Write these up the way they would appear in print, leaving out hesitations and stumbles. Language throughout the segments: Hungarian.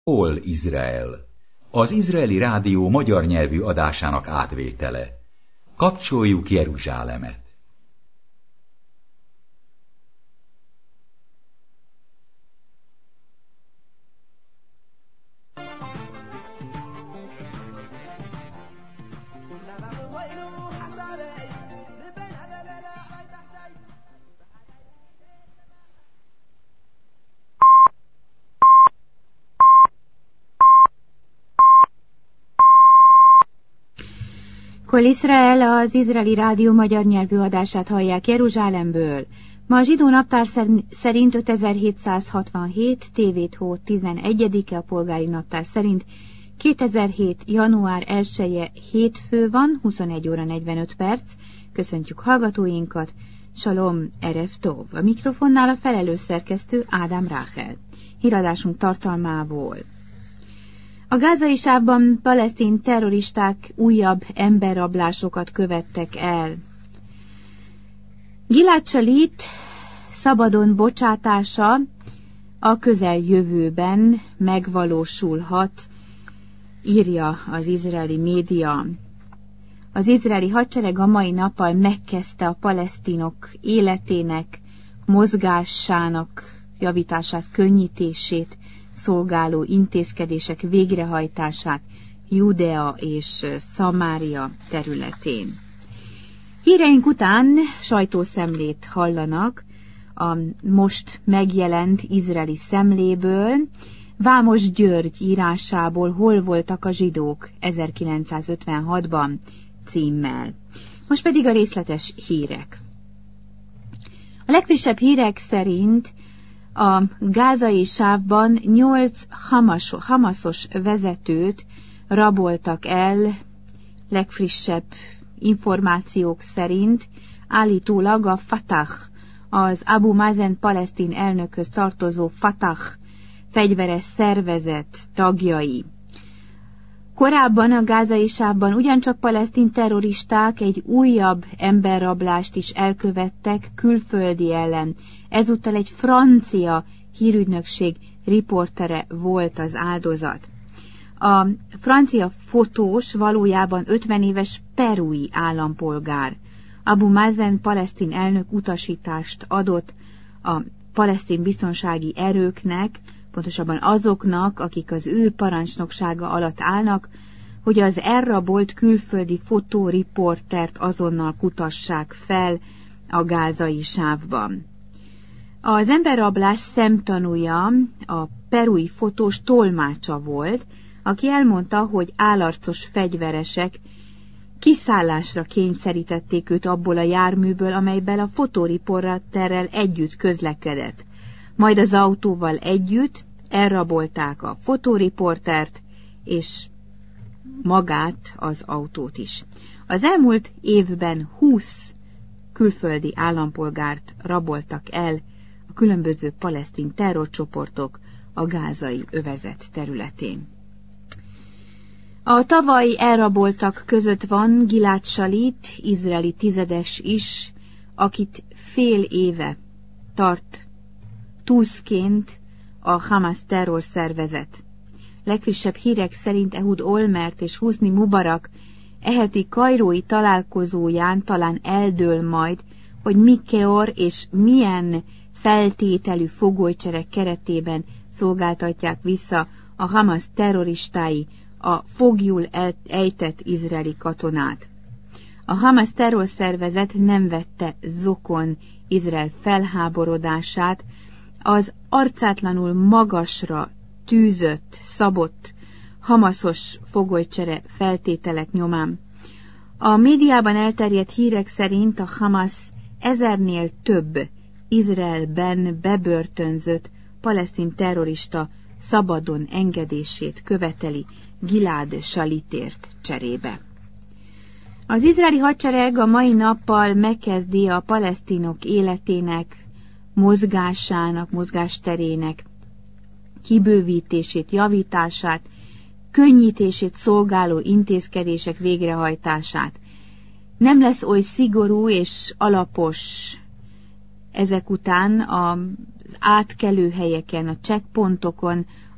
Hol Izrael? Az izraeli rádió magyar nyelvű adásának átvétele. Kapcsoljuk Jeruzsálemet! Kol Izrael, az izraeli rádió magyar nyelvű adását hallják Jeruzsálemből. Ma a zsidó naptár szerint 5767, tévét hó 11-e, a polgári naptár szerint 2007. január 1-e hétfő van, 21 óra 45 perc. Köszöntjük hallgatóinkat, Salom Erev Tov. A mikrofonnál a felelős szerkesztő Ádám Ráhel. Híradásunk tartalmából. A gázai sávban palesztin terroristák újabb emberrablásokat követtek el. Gilad Shalit szabadon bocsátása a közeljövőben megvalósulhat, írja az izraeli média. Az izraeli hadsereg a mai nappal megkezdte a palesztinok életének, mozgásának javítását, könnyítését szolgáló intézkedések végrehajtását Judea és Szamária területén. Híreink után sajtószemlét hallanak a most megjelent izraeli szemléből, Vámos György írásából Hol voltak a zsidók 1956-ban címmel. Most pedig a részletes hírek. A legfrissebb hírek szerint a gázai sávban 8 hamaszos vezetőt raboltak el, legfrissebb információk szerint, állítólag a Fatah, az Abu Mazen palesztin elnökhöz tartozó Fatah fegyveres szervezet tagjai. Korábban a gázai sávban ugyancsak palesztin terroristák egy újabb emberrablást is elkövettek külföldi ellen. Ezúttal egy francia hírügynökség riportere volt az áldozat. A francia fotós valójában 50 éves perui állampolgár. Abu Mazen palesztin elnök utasítást adott a palesztin biztonsági erőknek, pontosabban azoknak, akik az ő parancsnoksága alatt állnak, hogy az elrabolt külföldi fotóriportert azonnal kutassák fel a gázai sávban. Az emberrablás szemtanúja a perui fotós tolmácsa volt, aki elmondta, hogy állarcos fegyveresek kiszállásra kényszerítették őt abból a járműből, amelyben a fotóriporterrel együtt közlekedett. Majd az autóval együtt elrabolták a fotóriportert, és magát, az autót is. Az elmúlt évben 20 külföldi állampolgárt raboltak el a különböző palesztin terrorcsoportok a gázai övezet területén. A tavaly elraboltak között van Gilad Shalit, izraeli tizedes is, akit fél éve tart túszként a Hamas terrorszervezet. Legfrissebb hírek szerint Ehud Olmert és Husni Mubarak eheti kairói találkozóján talán eldől majd, hogy mikor és milyen feltételű fogolycsere keretében szolgáltatják vissza a Hamas terroristái a foglyul ejtett izraeli katonát. A Hamas terrorszervezet nem vette zokon Izrael felháborodását, az arcátlanul magasra tűzött, szabott, hamaszos fogolycsere feltételek nyomán. A médiában elterjedt hírek szerint a Hamas 1000-nél több Izraelben bebörtönzött palesztin terrorista szabadon engedését követeli Gilad Shalitért cserébe. Az izraeli hadsereg a mai nappal megkezdi a palesztinok életének, mozgásának, mozgásterének kibővítését, javítását, könnyítését szolgáló intézkedések végrehajtását. Nem lesz oly szigorú és alapos ezek után az átkelőhelyeken, a checkpontokon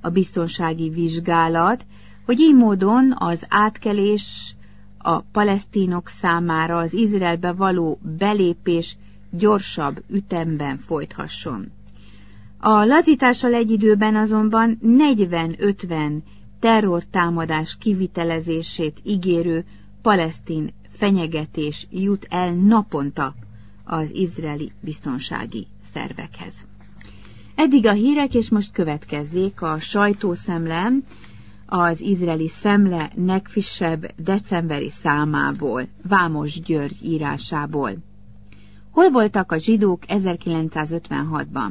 a biztonsági vizsgálat, hogy így módon az átkelés a palesztinok számára az Izraelbe való belépés gyorsabb ütemben folythasson. A lazítással egy időben azonban 40-50 terrortámadás kivitelezését ígérő palesztin fenyegetés jut el naponta az izraeli biztonsági szervekhez. Eddig a hírek, és most következzék a sajtószemle az izraeli szemle legfrissebb decemberi számából, Vámos György írásából. Hol voltak a zsidók 1956-ban?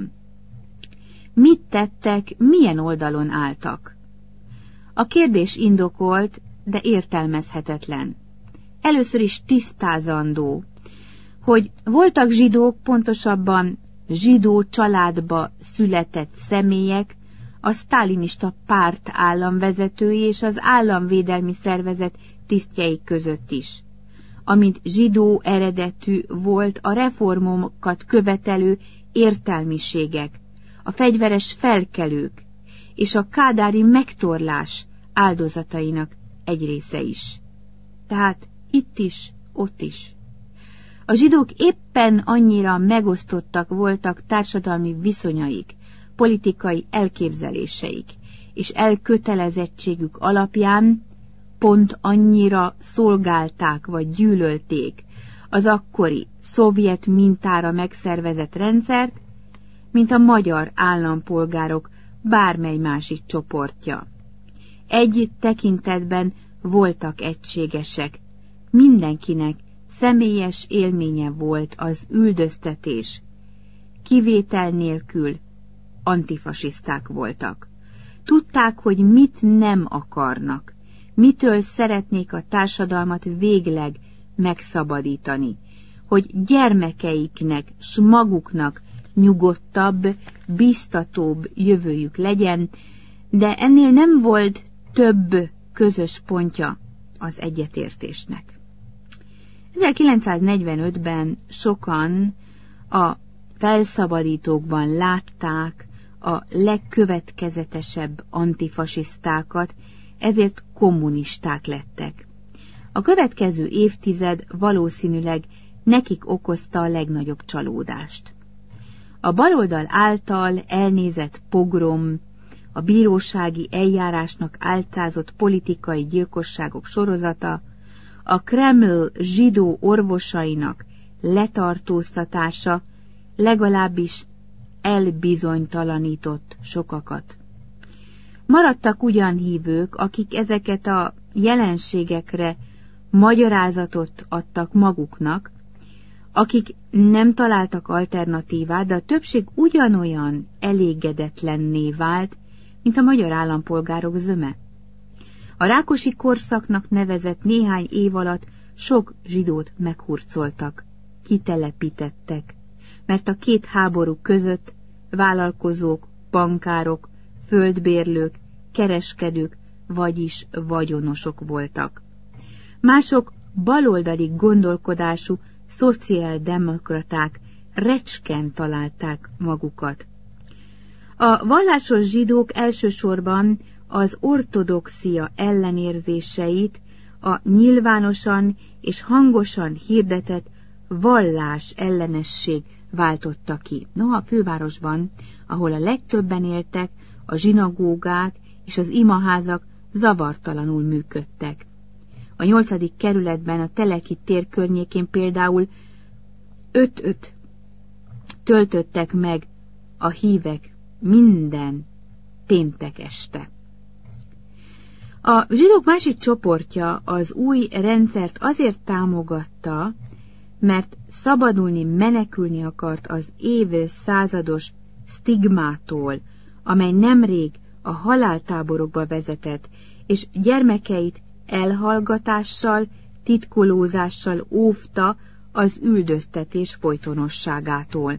Mit tettek, milyen oldalon álltak? A kérdés indokolt, de értelmezhetetlen. Először is tisztázandó, hogy voltak zsidók, pontosabban zsidó családba született személyek, a sztálinista párt államvezetői és az államvédelmi szervezet tisztjei között is. Amint zsidó eredetű volt a reformokat követelő értelmiségek, a fegyveres felkelők és a kádári megtorlás áldozatainak egy része is. Tehát itt is, ott is. A zsidók éppen annyira megosztottak voltak társadalmi viszonyaik, politikai elképzeléseik és elkötelezettségük alapján, pont annyira szolgálták vagy gyűlölték az akkori szovjet mintára megszervezett rendszert, mint a magyar állampolgárok bármely másik csoportja. Egy tekintetben voltak egységesek, mindenkinek személyes élménye volt az üldöztetés, kivétel nélkül antifasiszták voltak. Tudták, hogy mit nem akarnak, mitől szeretnék a társadalmat végleg megszabadítani, hogy gyermekeiknek s maguknak nyugodtabb, biztatóbb jövőjük legyen, de ennél nem volt több közös pontja az egyetértésnek. 1945-ben sokan a felszabadítókban látták a legkövetkezetesebb antifasisztákat, ezért kommunisták lettek. A következő évtized valószínűleg nekik okozta a legnagyobb csalódást. A baloldal által elnézett pogrom, a bírósági eljárásnak álcázott politikai gyilkosságok sorozata, a Kreml zsidó orvosainak letartóztatása legalábbis elbizonytalanított sokakat. Maradtak ugyan hívők, akik ezeket a jelenségekre magyarázatot adtak maguknak, akik nem találtak alternatívát, de a többség ugyanolyan elégedetlenné vált, mint a magyar állampolgárok zöme. A Rákosi korszaknak nevezett néhány év alatt sok zsidót meghurcoltak, kitelepítettek, mert a két háború között vállalkozók, bankárok, földbérlők, kereskedők, vagyis vagyonosok voltak. Mások baloldali gondolkodású szociáldemokraták recsken találták magukat. A vallásos zsidók elsősorban az ortodoxia ellenérzéseit a nyilvánosan és hangosan hirdetett vallás ellenesség váltotta ki. Noha a fővárosban, ahol a legtöbben éltek, a zsinagógák és az imaházak zavartalanul működtek. A 8. kerületben a Teleki tér környékén például 5-5 töltöttek meg a hívek minden péntek este. A zsidók másik csoportja az új rendszert azért támogatta, mert szabadulni, menekülni akart az évszázados sztigmától, amely nemrég a haláltáborokba vezetett, és gyermekeit elhallgatással, titkolózással óvta az üldöztetés folytonosságától.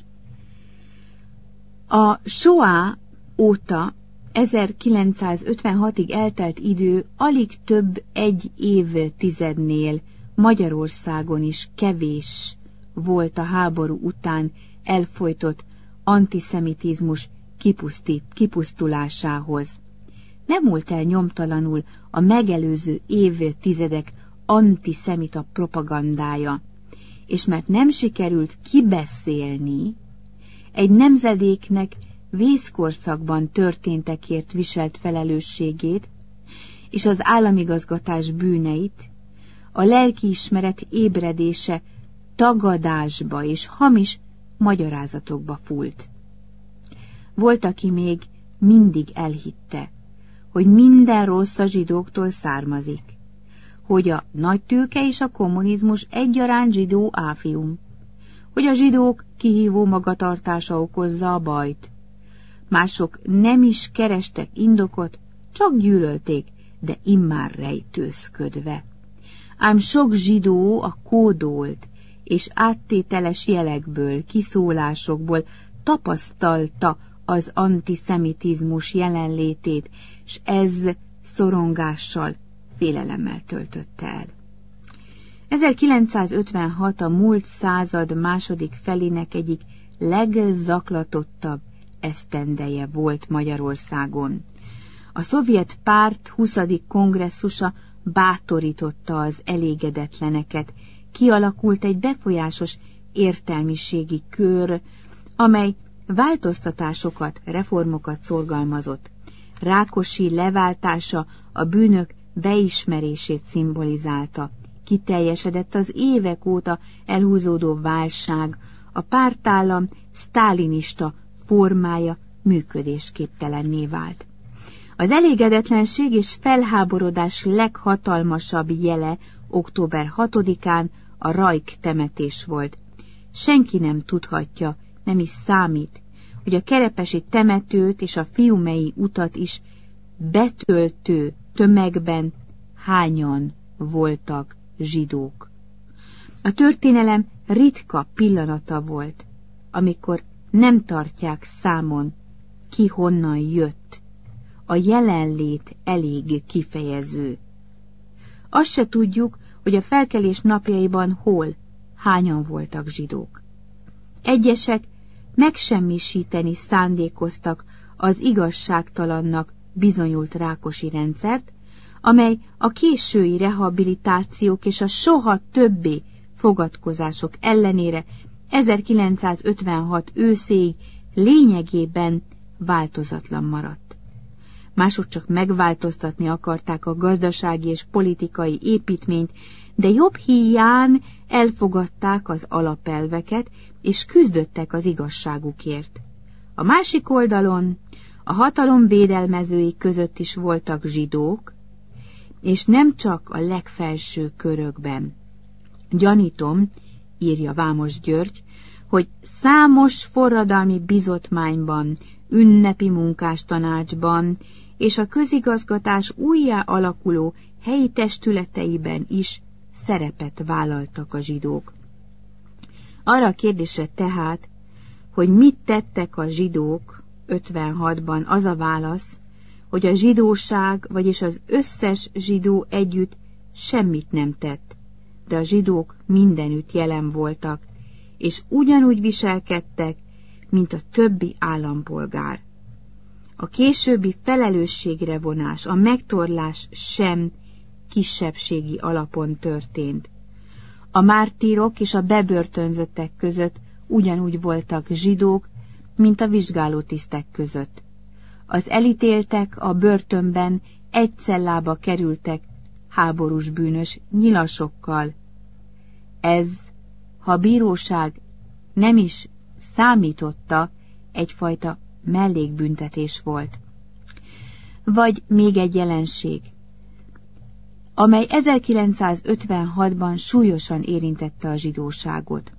A Shoah óta 1956-ig eltelt idő alig több egy évtizednél Magyarországon is kevés volt a háború után elfojtott antiszemitizmus kipusztulásához. Nem múlt el nyomtalanul a megelőző évtizedek antiszemita propagandája, és mert nem sikerült kibeszélni, egy nemzedéknek vészkorszakban történtekért viselt felelősségét, és az államigazgatás bűneit, a lelkiismeret ébredése tagadásba és hamis magyarázatokba fúlt. Volt, aki még mindig elhitte, hogy minden rossz a zsidóktól származik, hogy a nagytőke és a kommunizmus egyaránt zsidó áfium, hogy a zsidók kihívó magatartása okozza a bajt. Mások nem is kerestek indokot, csak gyűlölték, de immár rejtőzködve. Ám sok zsidó a kódolt és áttételes jelekből, kiszólásokból tapasztalta az antiszemitizmus jelenlétét, s ez szorongással, félelemmel töltötte el. 1956 a múlt század második felének egyik legzaklatottabb esztendeje volt Magyarországon. A szovjet párt 20. kongresszusa bátorította az elégedetleneket, kialakult egy befolyásos értelmiségi kör, amely változtatásokat, reformokat szorgalmazott. Rákosi leváltása a bűnök beismerését szimbolizálta. Kiteljesedett az évek óta elhúzódó válság, a pártállam sztálinista formája működésképtelenné vált. Az elégedetlenség és felháborodás leghatalmasabb jele október 6-án a Rajk temetés volt. Senki nem tudhatja, nem is számít, hogy a kerepesi temetőt és a Fiumei utat is betöltő tömegben hányan voltak zsidók. A történelem ritka pillanata volt, amikor nem tartják számon, ki honnan jött. A jelenlét elég kifejező. Azt se tudjuk, hogy a felkelés napjaiban hol, hányan voltak zsidók. Egyesek megsemmisíteni szándékoztak az igazságtalannak bizonyult Rákosi rendszert, amely a késői rehabilitációk és a soha többé fogadkozások ellenére 1956 őszéig lényegében változatlan maradt. Mások csak megváltoztatni akarták a gazdasági és politikai építményt, de jobb híján elfogadták az alapelveket, és küzdöttek az igazságukért. A másik oldalon a hatalom védelmezői között is voltak zsidók, és nem csak a legfelső körökben. Gyanítom, írja Vámos György, hogy számos forradalmi bizottmányban, ünnepi munkástanácsban és a közigazgatás újjá alakuló helyi testületeiben is szerepet vállaltak a zsidók. Arra a kérdésre tehát, hogy mit tettek a zsidók 56-ban, az a válasz, hogy a zsidóság, vagyis az összes zsidó együtt semmit nem tett, de a zsidók mindenütt jelen voltak, és ugyanúgy viselkedtek, mint a többi állampolgár. A későbbi felelősségre vonás, a megtorlás sem kisebbségi alapon történt. A mártírok és a bebörtönzöttek között ugyanúgy voltak zsidók, mint a vizsgálótisztek között. Az elítéltek a börtönben egy cellába kerültek háborús bűnös nyilasokkal. Ez, ha a bíróság nem is számította, egyfajta mellékbüntetés volt. Vagy még egy jelenség, amely 1956-ban súlyosan érintette a zsidóságot.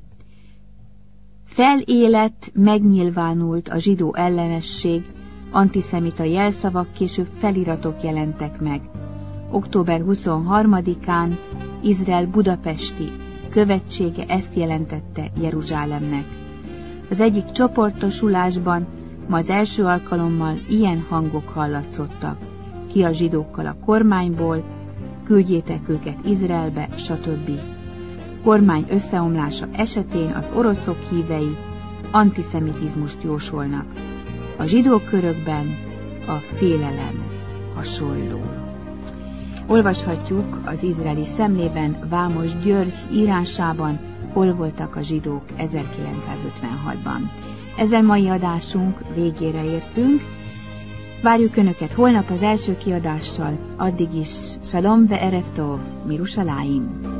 Felélett, megnyilvánult a zsidó ellenesség, antiszemita jelszavak, később feliratok jelentek meg. Október 23-án Izrael budapesti követsége ezt jelentette Jeruzsálemnek. Az egyik csoportosulásban ma az első alkalommal ilyen hangok hallatszottak: ki a zsidókkal a kormányból, küldjétek őket Izraelbe, stb. Kormány összeomlása esetén az oroszok hívei antiszemitizmust jósolnak. A zsidó körökben a félelem hasonló. Olvashatjuk az Izraeli Szemlében Vámos György írásában, hol voltak a zsidók 1956-ban. Ezzel mai adásunk végére értünk. Várjuk Önöket holnap az első kiadással, addig is Shalom ve'erev tov, Mirushalayim.